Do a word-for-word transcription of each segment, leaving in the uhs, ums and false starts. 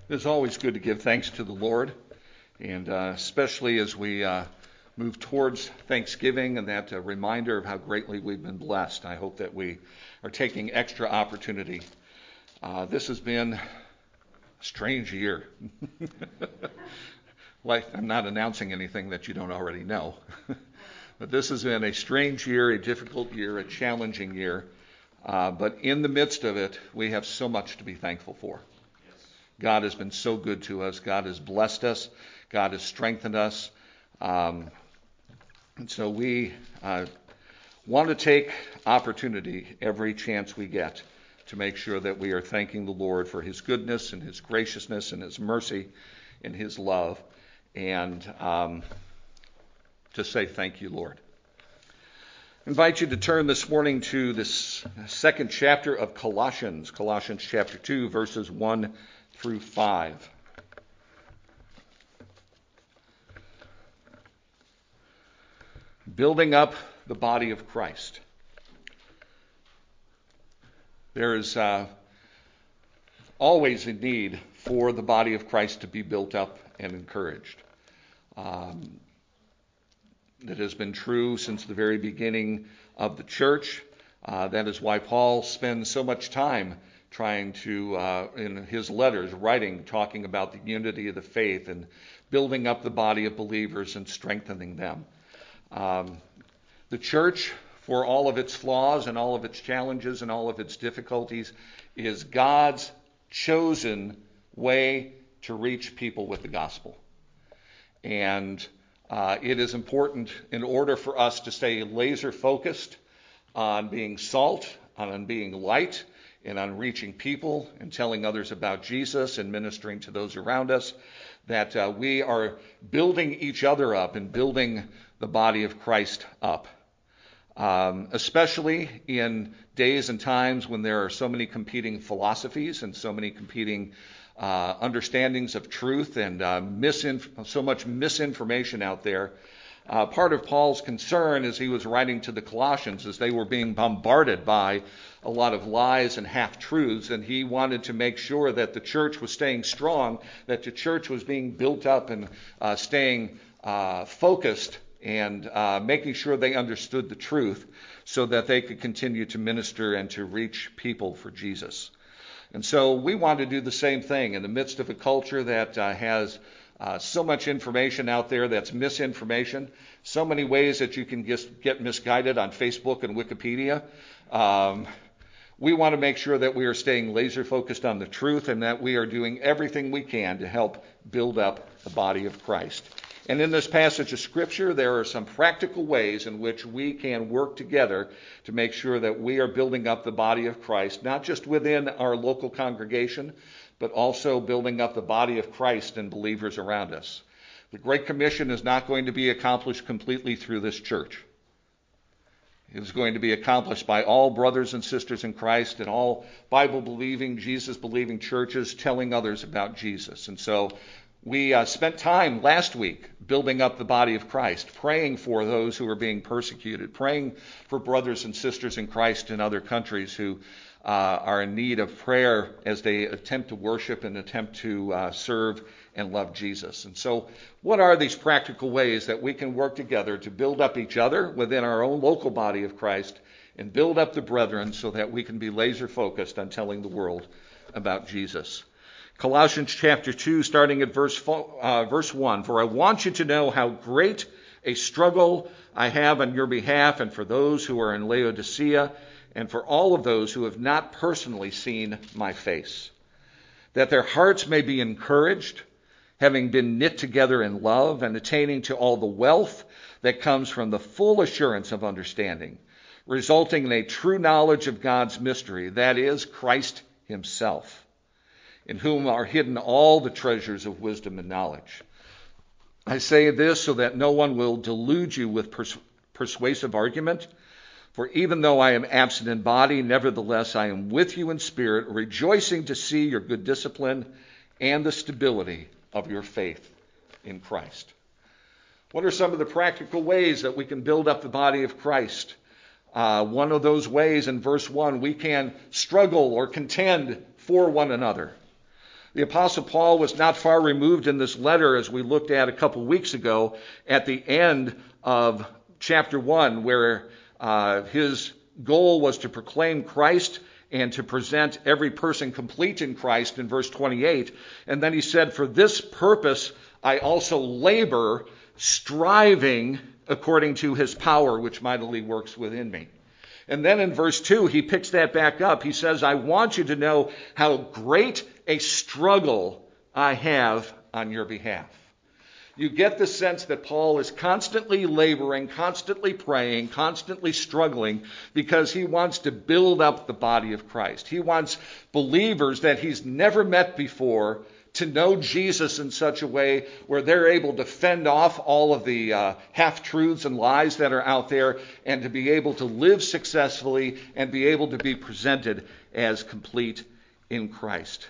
It's always good to give thanks to the Lord, and uh, especially as we uh, move towards Thanksgiving and that uh, reminder of how greatly we've been blessed. I hope that we are taking extra opportunity. Uh, this has been a strange year. Like, I'm not announcing anything that you don't already know. But this has been a strange year, a difficult year, a challenging year. Uh, but in the midst of it, we have so much to be thankful for. God has been so good to us. God has blessed us. God has strengthened us. Um, and so we uh, want to take opportunity every chance we get to make sure that we are thanking the Lord for his goodness and his graciousness and his mercy and his love. And um, to say thank you, Lord. I invite you to turn this morning to this second chapter of Colossians, Colossians chapter two, verses one through five. Building up the body of Christ. There is uh, always a need for the body of Christ to be built up and encouraged. Um, That has been true since the very beginning of the church. Uh, that is why Paul spends so much time trying to, uh, in his letters, writing, talking about the unity of the faith and building up the body of believers and strengthening them. Um, the church, for all of its flaws and all of its challenges and all of its difficulties, is God's chosen way to reach people with the gospel. And Uh, it is important in order for us to stay laser focused on being salt, on being light, and on reaching people and telling others about Jesus and ministering to those around us, that uh, we are building each other up and building the body of Christ up. Um, especially in days and times when there are so many competing philosophies and so many competing Uh, understandings of truth and uh, misinf- so much misinformation out there. Uh, part of Paul's concern as he was writing to the Colossians is they were being bombarded by a lot of lies and half-truths, and he wanted to make sure that the church was staying strong, that the church was being built up and uh, staying uh, focused and uh, making sure they understood the truth so that they could continue to minister and to reach people for Jesus. And so we want to do the same thing in the midst of a culture that uh, has uh, so much information out there that's misinformation, so many ways that you can just get misguided on Facebook and Wikipedia. Um, we want to make sure that we are staying laser focused on the truth and that we are doing everything we can to help build up the body of Christ. And in this passage of Scripture, there are some practical ways in which we can work together to make sure that we are building up the body of Christ, not just within our local congregation, but also building up the body of Christ and believers around us. The Great Commission is not going to be accomplished completely through this church. It is going to be accomplished by all brothers and sisters in Christ and all Bible-believing, Jesus-believing churches telling others about Jesus. And so we uh, spent time last week building up the body of Christ, praying for those who are being persecuted, praying for brothers and sisters in Christ in other countries who uh, are in need of prayer as they attempt to worship and attempt to uh, serve and love Jesus. And so what are these practical ways that we can work together to build up each other within our own local body of Christ and build up the brethren so that we can be laser focused on telling the world about Jesus? Colossians chapter two, starting at verse uh, verse one. For I want you to know how great a struggle I have on your behalf and for those who are in Laodicea and for all of those who have not personally seen my face, that their hearts may be encouraged, having been knit together in love and attaining to all the wealth that comes from the full assurance of understanding, resulting in a true knowledge of God's mystery, that is, Christ himself, in whom are hidden all the treasures of wisdom and knowledge. I say this so that no one will delude you with pers- persuasive argument. For even though I am absent in body, nevertheless I am with you in spirit, rejoicing to see your good discipline and the stability of your faith in Christ. What are some of the practical ways that we can build up the body of Christ? Uh, one of those ways in verse one, we can struggle or contend for one another. The Apostle Paul was not far removed in this letter, as we looked at a couple weeks ago, at the end of chapter one, where uh, his goal was to proclaim Christ and to present every person complete in Christ in verse twenty-eight. And then he said, "For this purpose I also labor, striving according to his power, which mightily works within me." And then in verse two, he picks that back up. He says, "I want you to know how great a struggle I have on your behalf." You get the sense that Paul is constantly laboring, constantly praying, constantly struggling, because he wants to build up the body of Christ. He wants believers that he's never met before to know Jesus in such a way where they're able to fend off all of the uh, half-truths and lies that are out there, and to be able to live successfully and be able to be presented as complete in Christ.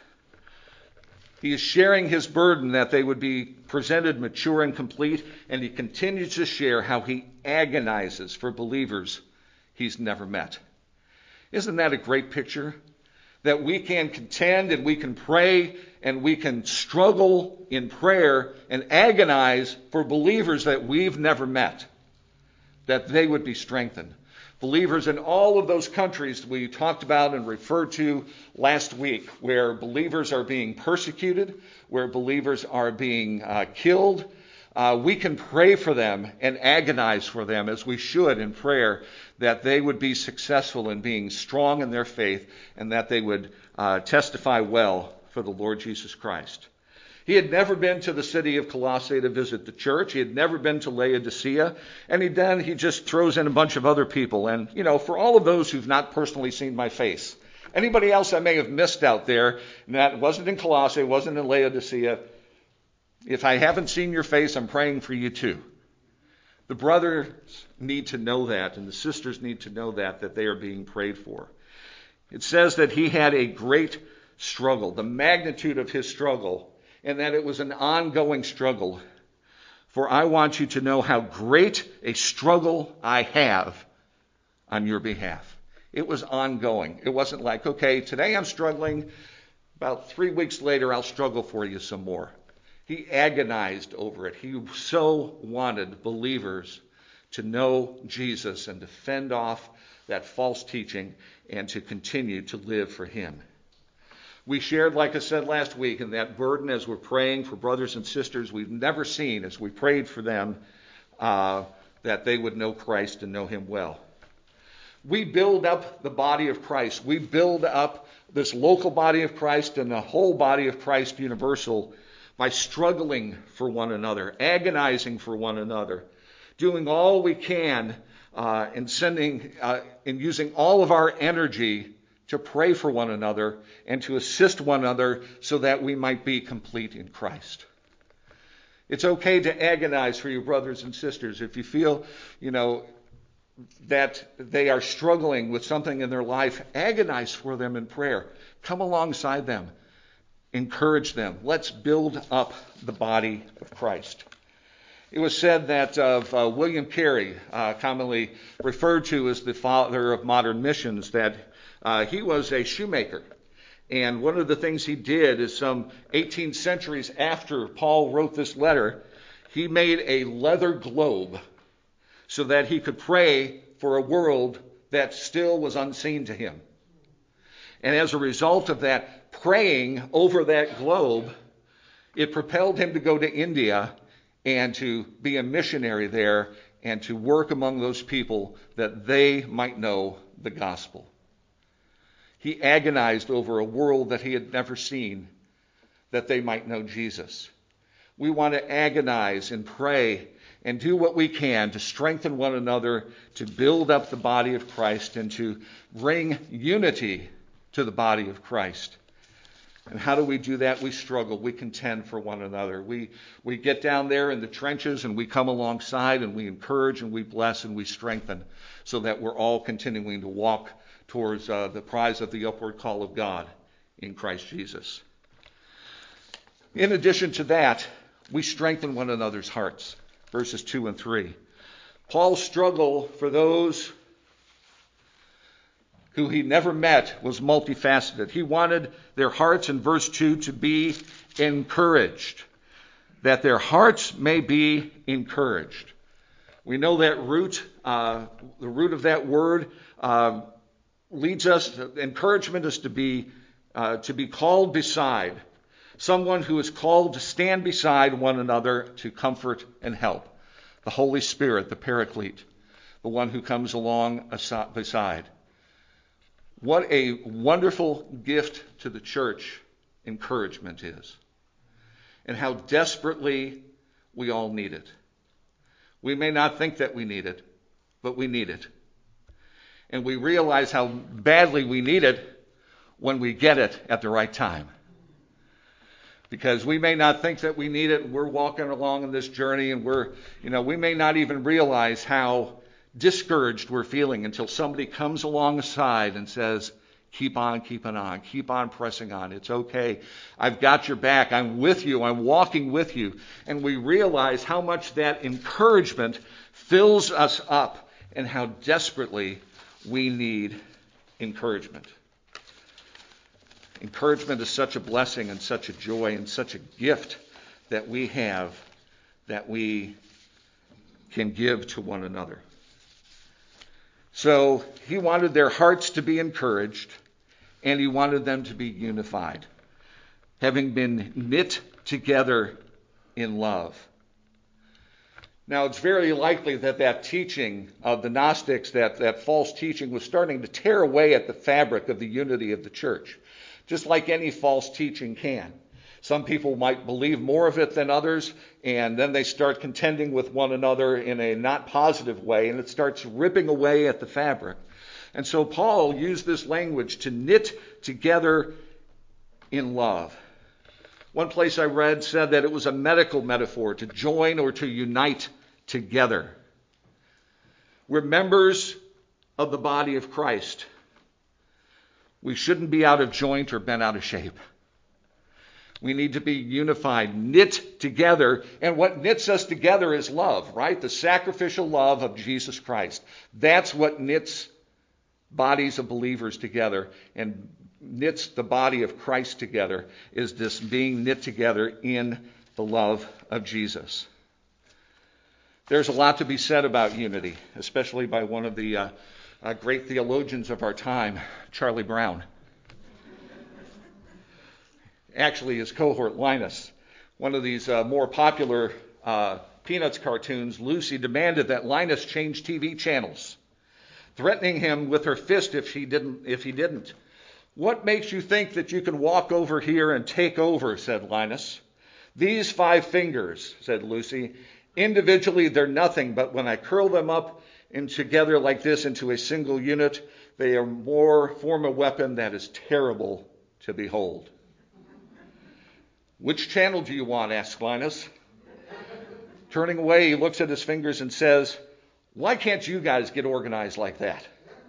He is sharing his burden that they would be presented mature and complete, and he continues to share how he agonizes for believers he's never met. Isn't that a great picture? That we can contend and we can pray and we can struggle in prayer and agonize for believers that we've never met, that they would be strengthened. Believers in all of those countries we talked about and referred to last week, where believers are being persecuted, where believers are being uh, killed, uh, we can pray for them and agonize for them, as we should in prayer, that they would be successful in being strong in their faith and that they would uh, testify well for the Lord Jesus Christ. He had never been to the city of Colossae to visit the church. He had never been to Laodicea. And he then he just throws in a bunch of other people. And, you know, for all of those who've not personally seen my face, anybody else I may have missed out there, and that wasn't in Colossae, wasn't in Laodicea, if I haven't seen your face, I'm praying for you too. The brothers need to know that, and the sisters need to know that, that they are being prayed for. It says that he had a great struggle, the magnitude of his struggle, and that it was an ongoing struggle. For I want you to know how great a struggle I have on your behalf. It was ongoing. It wasn't like, okay, today I'm struggling. About three weeks later, I'll struggle for you some more. He agonized over it. He so wanted believers to know Jesus and to fend off that false teaching and to continue to live for him. We shared, like I said last week, in that burden as we're praying for brothers and sisters we've never seen, as we prayed for them, uh, that they would know Christ and know him well. We build up the body of Christ. We build up this local body of Christ and the whole body of Christ universal by struggling for one another, agonizing for one another, doing all we can uh, and sending uh, and using all of our energy to pray for one another and to assist one another so that we might be complete in Christ. It's okay to agonize for your brothers and sisters. If you feel, you know, that they are struggling with something in their life, agonize for them in prayer. Come alongside them. Encourage them. Let's build up the body of Christ. It was said that of uh, William Carey, uh, commonly referred to as the father of modern missions, that uh, he was a shoemaker. And one of the things he did is some eighteen centuries after Paul wrote this letter, he made a leather globe so that he could pray for a world that still was unseen to him. And as a result of that praying over that globe, it propelled him to go to India and to be a missionary there and to work among those people that they might know the gospel. He agonized over a world that he had never seen, that they might know Jesus. We want to agonize and pray and do what we can to strengthen one another, to build up the body of Christ, and to bring unity to the body of Christ. And how do we do that? We struggle. We contend for one another. We we get down there in the trenches and we come alongside and we encourage and we bless and we strengthen so that we're all continuing to walk towards uh, the prize of the upward call of God in Christ Jesus. In addition to that, we strengthen one another's hearts. Verses two and three. Paul's struggle for those who he never met, was multifaceted. He wanted their hearts, in verse two, to be encouraged, that their hearts may be encouraged. We know that root, uh, the root of that word uh, leads us, encouragement is to be, uh, to be called beside, someone who is called to stand beside one another to comfort and help. The Holy Spirit, the Paraclete, the one who comes along beside. What a wonderful gift to the church encouragement is, and how desperately we all need it. We may not think that we need it, but we need it. And we realize how badly we need it when we get it at the right time. Because we may not think that we need it, and we're walking along in this journey, and we're, you know, we may not even realize how discouraged we're feeling until somebody comes alongside and says, keep on keeping on, keep on pressing on. It's okay. I've got your back. I'm with you. I'm walking with you. And we realize how much that encouragement fills us up and how desperately we need encouragement. Encouragement is such a blessing and such a joy and such a gift that we have that we can give to one another. So he wanted their hearts to be encouraged, and he wanted them to be unified, having been knit together in love. Now, it's very likely that that teaching of the Gnostics, that, that false teaching, was starting to tear away at the fabric of the unity of the church, just like any false teaching can. Some people might believe more of it than others, and then they start contending with one another in a not positive way, and it starts ripping away at the fabric. And so Paul used this language to knit together in love. One place I read said that it was a medical metaphor, to join or to unite together. We're members of the body of Christ. We shouldn't be out of joint or bent out of shape. We need to be unified, knit together. And what knits us together is love, right? The sacrificial love of Jesus Christ. That's what knits bodies of believers together and knits the body of Christ together, is this being knit together in the love of Jesus. There's a lot to be said about unity, especially by one of the uh, uh, great theologians of our time, Charlie Brown. Actually, his cohort Linus, one of these uh, more popular uh, Peanuts cartoons, Lucy demanded that Linus change T V channels, threatening him with her fist if he didn't. If he didn't. What makes you think that you can walk over here and take over, said Linus. These five fingers, said Lucy, individually they're nothing, but when I curl them up and together like this into a single unit, they are more form a weapon that is terrible to behold. Which channel do you want? Asked Linus. Turning away, he looks at his fingers and says, why can't you guys get organized like that?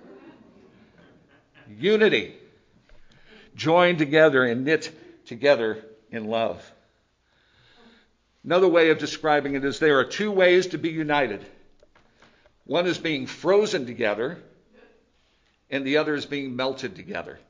Unity. Joined together and knit together in love. Another way of describing it is there are two ways to be united. One is being frozen together, and the other is being melted together.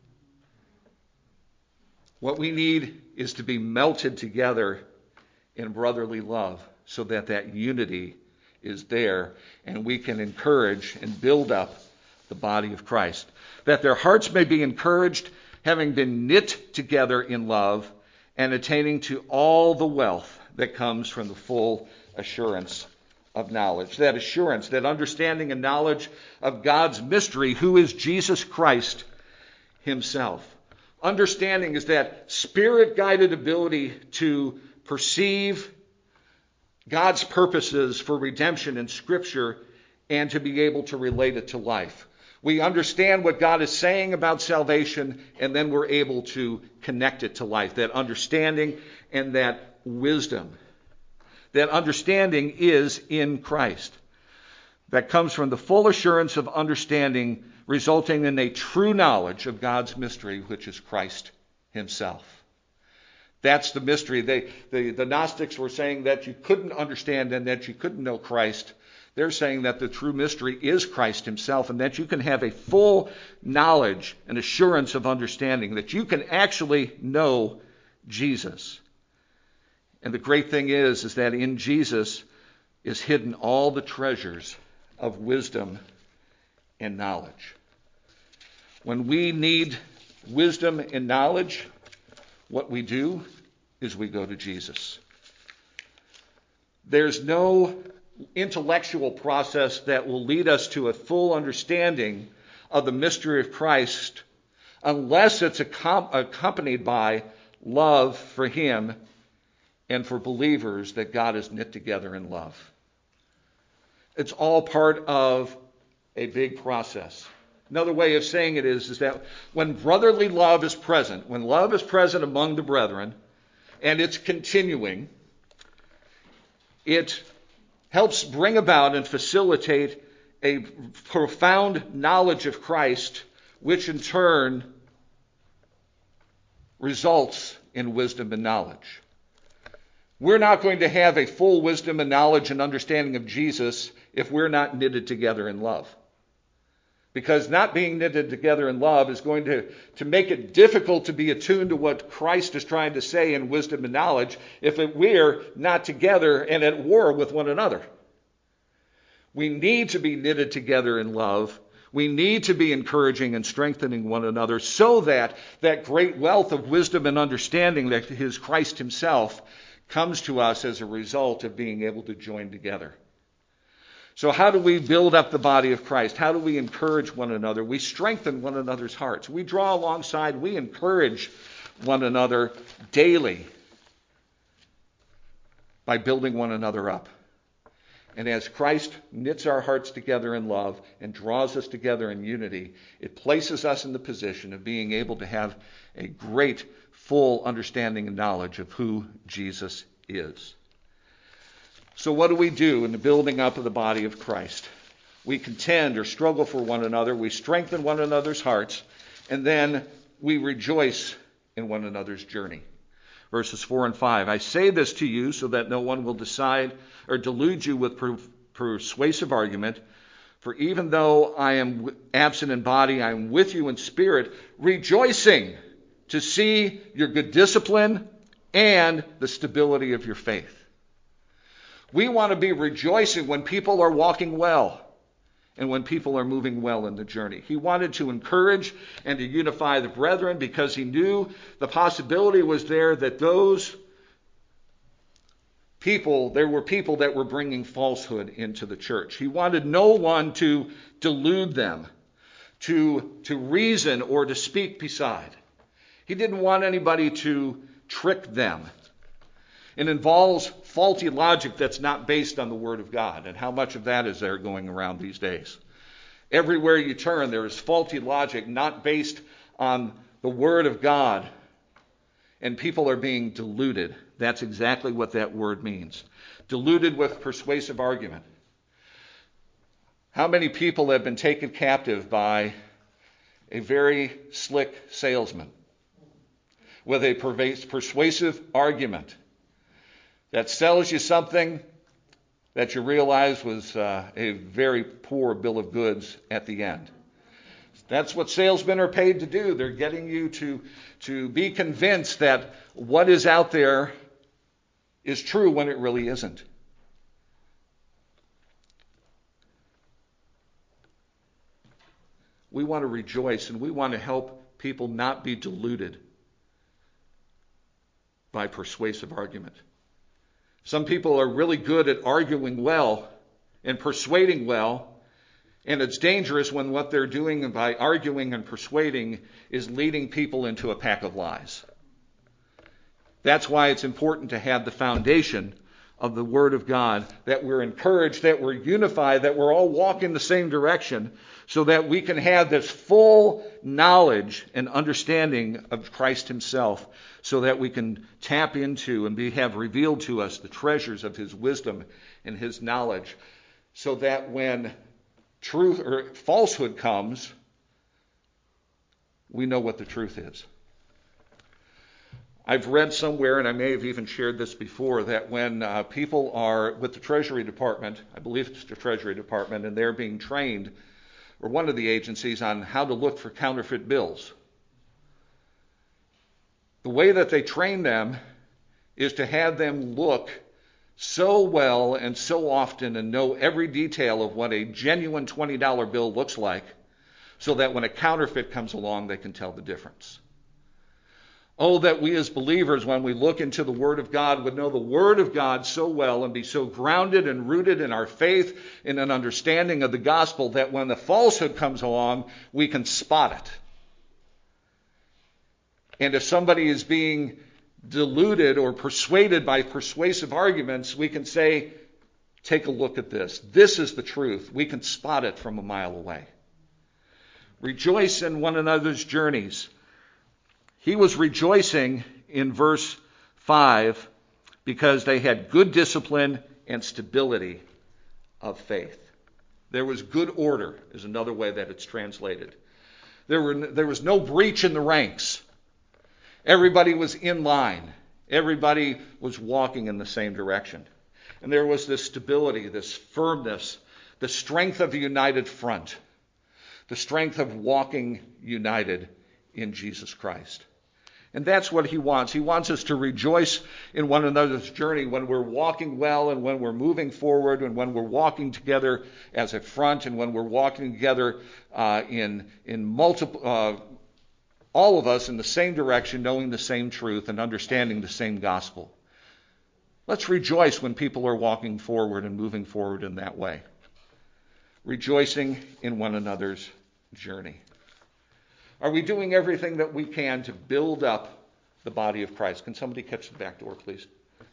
What we need is to be melted together in brotherly love so that that unity is there and we can encourage and build up the body of Christ. That their hearts may be encouraged, having been knit together in love and attaining to all the wealth that comes from the full assurance of knowledge. That assurance, that understanding and knowledge of God's mystery, who is Jesus Christ himself. Understanding is that spirit-guided ability to perceive God's purposes for redemption in Scripture and to be able to relate it to life. We understand what God is saying about salvation, and then we're able to connect it to life. That understanding and that wisdom. That understanding is in Christ. That comes from the full assurance of understanding, resulting in a true knowledge of God's mystery, which is Christ himself. That's the mystery. They, the, the Gnostics were saying that you couldn't understand and that you couldn't know Christ They're saying that the true mystery is Christ himself, and that you can have a full knowledge and assurance of understanding, that you can actually know Jesus. And the great thing is, is that in Jesus is hidden all the treasures of wisdom and knowledge. When we need wisdom and knowledge, what we do is we go to Jesus. There's no intellectual process that will lead us to a full understanding of the mystery of Christ unless it's accompanied by love for him and for believers that God has knit together in love. It's all part of a big process. Another way of saying it is, is that when brotherly love is present, when love is present among the brethren, and it's continuing, it helps bring about and facilitate a profound knowledge of Christ, which in turn results in wisdom and knowledge. We're not going to have a full wisdom and knowledge and understanding of Jesus if we're not knitted together in love. Because not being knitted together in love is going to, to make it difficult to be attuned to what Christ is trying to say in wisdom and knowledge if it, we're not together and at war with one another. We need to be knitted together in love. We need to be encouraging and strengthening one another so that that great wealth of wisdom and understanding that is Christ himself comes to us as a result of being able to join together. So how do we build up the body of Christ? How do we encourage one another? We strengthen one another's hearts. We draw alongside. We encourage one another daily by building one another up. And as Christ knits our hearts together in love and draws us together in unity, it places us in the position of being able to have a great, full understanding and knowledge of who Jesus is. So what do we do in the building up of the body of Christ? We contend or struggle for one another. We strengthen one another's hearts. And then we rejoice in one another's journey. Verses four and five. I say this to you so that no one will decide or delude you with per- persuasive argument. For even though I am absent in body, I am with you in spirit, rejoicing to see your good discipline and the stability of your faith. We want to be rejoicing when people are walking well and when people are moving well in the journey. He wanted to encourage and to unify the brethren because he knew the possibility was there that those people, there were people that were bringing falsehood into the church. He wanted no one to delude them, to, to reason or to speak beside. He didn't want anybody to trick them. It involves faulty logic that's not based on the Word of God. And how much of that is there going around these days? Everywhere you turn, there is faulty logic not based on the Word of God. And people are being deluded. That's exactly what that word means. Deluded with persuasive argument. How many people have been taken captive by a very slick salesman with a persuasive argument that sells you something that you realize was uh, a very poor bill of goods at the end? That's what salesmen are paid to do. They're getting you to, to be convinced that what is out there is true when it really isn't. We want to rejoice and we want to help people not be deluded by persuasive argument. Some people are really good at arguing well and persuading well, and it's dangerous when what they're doing by arguing and persuading is leading people into a pack of lies. That's why it's important to have the foundation of the Word of God, that we're encouraged, that we're unified, that we're all walking the same direction, so that we can have this full knowledge and understanding of Christ himself, so that we can tap into and be, have revealed to us the treasures of his wisdom and his knowledge, so that when truth or falsehood comes, we know what the truth is. I've read somewhere, and I may have even shared this before, that when uh, people are with the Treasury Department, I believe it's the Treasury Department, and they're being trained, or one of the agencies, on how to look for counterfeit bills, the way that they train them is to have them look so well and so often and know every detail of what a genuine twenty dollar bill looks like, so that when a counterfeit comes along, they can tell the difference. Oh, that we as believers, when we look into the Word of God, would know the Word of God so well and be so grounded and rooted in our faith, in an understanding of the gospel, that when the falsehood comes along, we can spot it. And if somebody is being deluded or persuaded by persuasive arguments, we can say, take a look at this. This is the truth. We can spot it from a mile away. Rejoice in one another's journeys. He was rejoicing in verse five because they had good discipline and stability of faith. There was good order, is another way that it's translated. There were there was no breach in the ranks. Everybody was in line. Everybody was walking in the same direction. And there was this stability, this firmness, the strength of a united front, the strength of walking united in Jesus Christ. And that's what he wants. He wants us to rejoice in one another's journey when we're walking well and when we're moving forward and when we're walking together as a front and when we're walking together uh, in, in multiple... Uh, all of us in the same direction, knowing the same truth and understanding the same gospel. Let's rejoice when people are walking forward and moving forward in that way. Rejoicing in one another's journey. Are we doing everything that we can to build up the body of Christ? Can somebody catch the back door, please?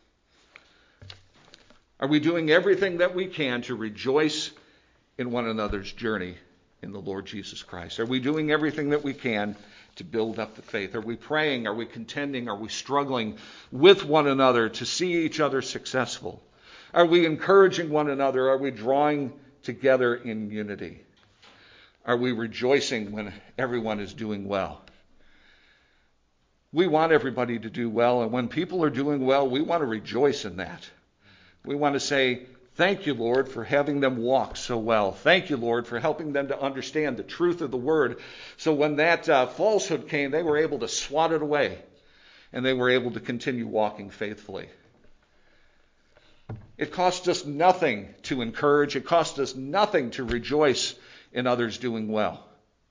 Are we doing everything that we can to rejoice in one another's journey in the Lord Jesus Christ? Are we doing everything that we can to build up the faith? Are we praying? Are we contending? Are we struggling with one another to see each other successful? Are we encouraging one another? Are we drawing together in unity? Are we rejoicing when everyone is doing well? We want everybody to do well, and when people are doing well, we want to rejoice in that. We want to say, thank you, Lord, for having them walk so well. Thank you, Lord, for helping them to understand the truth of the word. So when that uh, falsehood came, they were able to swat it away, and they were able to continue walking faithfully. It cost us nothing to encourage. It cost us nothing to rejoice in others doing well.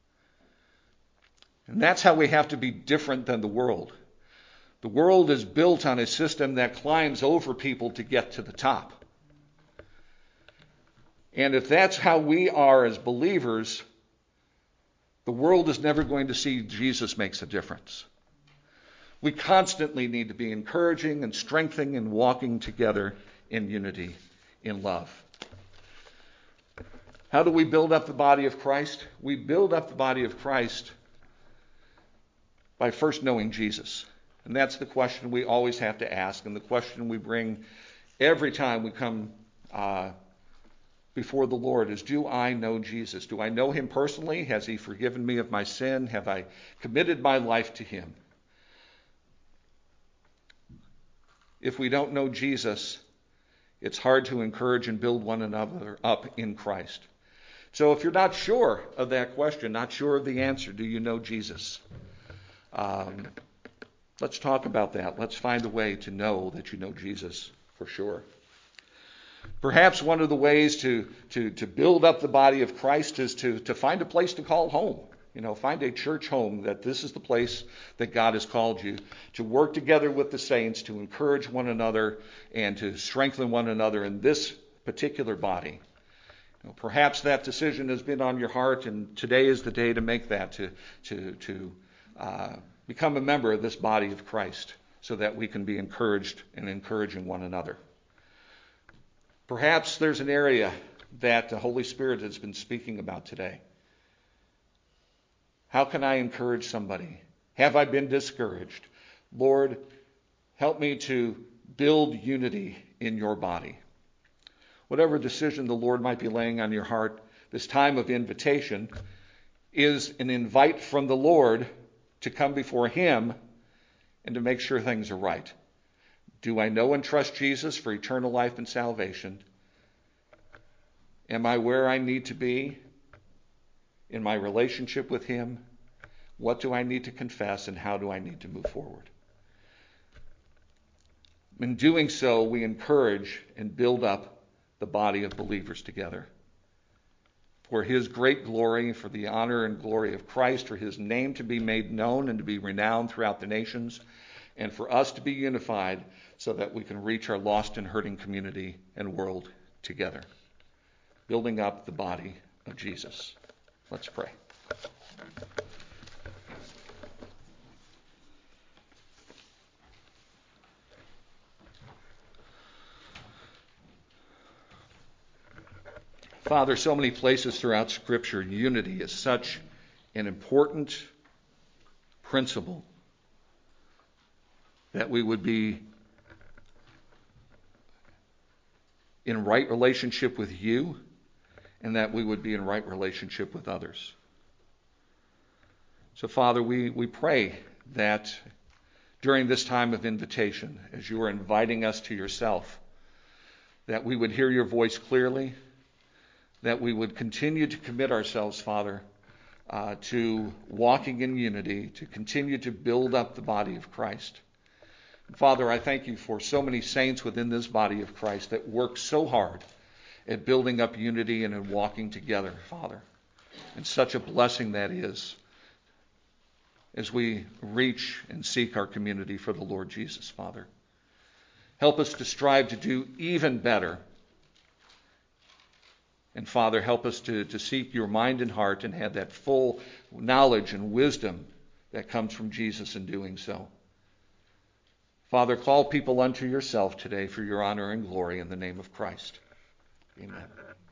And that's how we have to be different than the world. The world is built on a system that climbs over people to get to the top. And if that's how we are as believers, the world is never going to see Jesus makes a difference. We constantly need to be encouraging and strengthening and walking together in unity, in love. How do we build up the body of Christ? We build up the body of Christ by first knowing Jesus. And that's the question we always have to ask, and the question we bring every time we come uh, before the Lord is, do I know Jesus? Do I know him personally? Has he forgiven me of my sin? Have I committed my life to him? If we don't know Jesus, it's hard to encourage and build one another up in Christ. So if you're not sure of that question, not sure of the answer, do you know Jesus? Um, let's talk about that. Let's find a way to know that you know Jesus for sure. Perhaps one of the ways to, to, to build up the body of Christ is to, to find a place to call home. You know, find a church home, that this is the place that God has called you, to work together with the saints, to encourage one another, and to strengthen one another in this particular body. You know, perhaps that decision has been on your heart, and today is the day to make that, to, to, to uh, become a member of this body of Christ, so that we can be encouraged and encouraging one another. Perhaps there's an area that the Holy Spirit has been speaking about today. How can I encourage somebody? Have I been discouraged? Lord, help me to build unity in your body. Whatever decision the Lord might be laying on your heart, this time of invitation is an invite from the Lord to come before him and to make sure things are right. Do I know and trust Jesus for eternal life and salvation? Am I where I need to be in my relationship with him? What do I need to confess, and how do I need to move forward? In doing so, we encourage and build up the body of believers together. For his great glory, for the honor and glory of Christ, for his name to be made known and to be renowned throughout the nations, and for us to be unified so that we can reach our lost and hurting community and world together, building up the body of Jesus. Let's pray. Father, so many places throughout Scripture, unity is such an important principle that we would be in right relationship with you and that we would be in right relationship with others. So, Father, we, we pray that during this time of invitation, as you are inviting us to yourself, that we would hear your voice clearly, that we would continue to commit ourselves, Father, uh, to walking in unity, to continue to build up the body of Christ. And Father, I thank you for so many saints within this body of Christ that work so hard at building up unity and in walking together, Father. And such a blessing that is as we reach and seek our community for the Lord Jesus, Father. Help us to strive to do even better. And Father, help us to, to seek your mind and heart and have that full knowledge and wisdom that comes from Jesus in doing so. Father, call people unto yourself today for your honor and glory in the name of Christ. Amen.